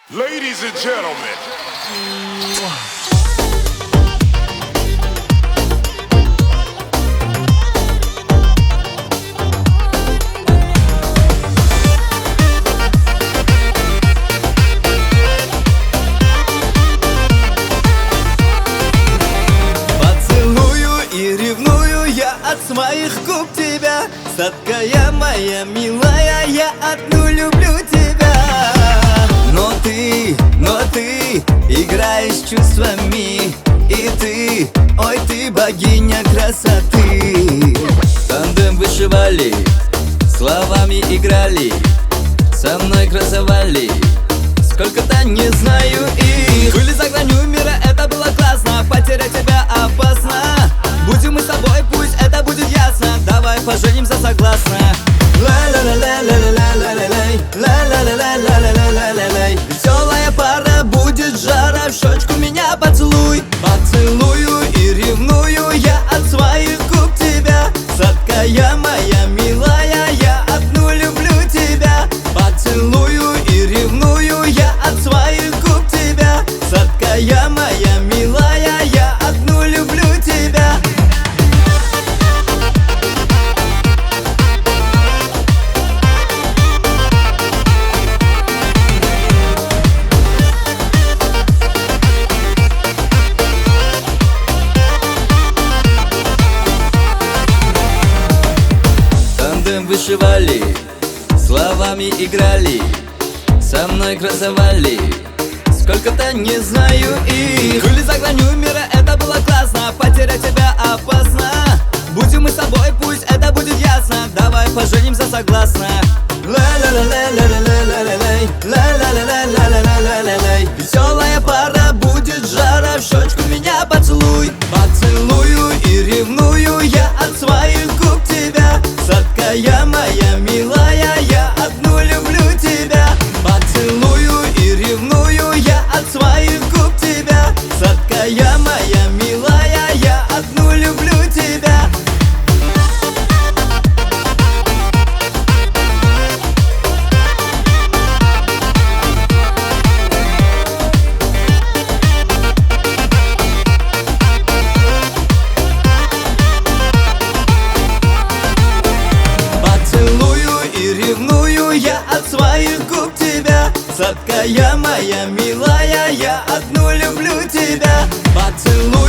Ladies and gentlemen. Поцелую и ревную я от своих губ тебя. Сладкая моя милая, я одну люблю тебя. Но ты играешь чувствами. И ты, ой, ты богиня красоты. Тандем вышивали, словами играли, со мной красовали. Сколько-то не знаю их. Были за гранью мира, это было классно. Потерять тебя опасно. Будем мы с тобой, пусть это будет ясно. Давай поженимся, согласна. Ла-ла-ла-ла-ла-ла-ла-ла-лай, ла-ла-ла-ла-ла-ла-ла-ла-лай. Веселая пара, будет жара, в щечку меня поцелуй. Поцелую и ревную я от своих губ тебя. Сладкая моя милая, я одну люблю тебя. Поцелую и ревную я от своих губ тебя. Сладкая моя милая, я одну люблю тебя. Тандем вышивали, словами играли, со мной красовали. Сколько-то не знаю их. Были за гранью мира, это было классно. Потерять тебя опасно. Будем мы с тобой, пусть это будет ясно. Давай поженимся, согласна. Ла-ла-ла-ла-ла-ла-ла-ла-лай, ла-ла-ла-ла-ла-ла-ла-ла-лай. Веселая пара, будет жара, в щечку меня поцелуй. Поцелую и ревную я от своих губ тебя. Сладкая моя милая, я одну люблю тебя. Поцелую и ревную я от своих губ тебя. Сладкая моя милая, я одну люблю тебя. Поцелую и ревную я от своих губ тебя. Сладкая моя милая, я одну люблю тебя. Поцелую